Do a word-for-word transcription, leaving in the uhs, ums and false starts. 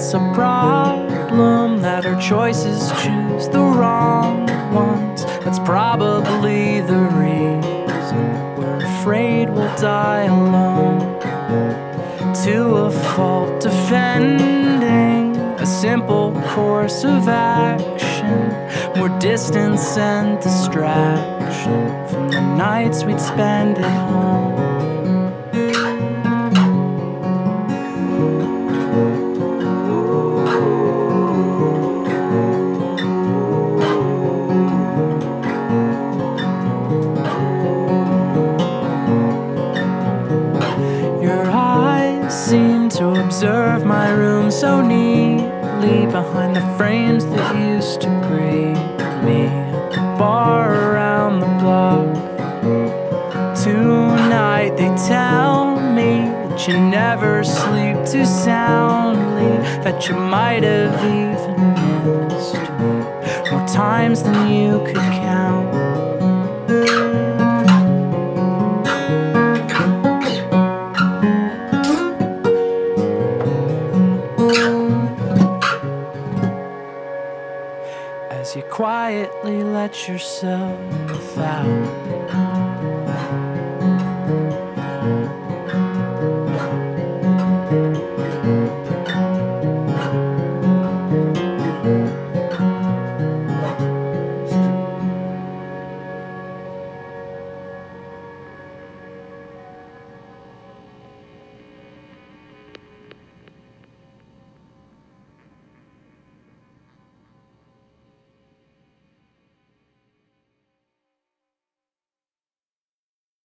it's a problem that our choices choose the wrong ones. That's probably the reason we're afraid we'll die alone. To a fault, defending a simple course of action, more distance and distraction from the nights we'd spend at home. Seem to observe my room so neatly behind the frames that used to greet me at the bar around the block. Tonight they tell me that you never sleep too soundly, that you might have even missed me more times than you could count. As you quietly let yourself out.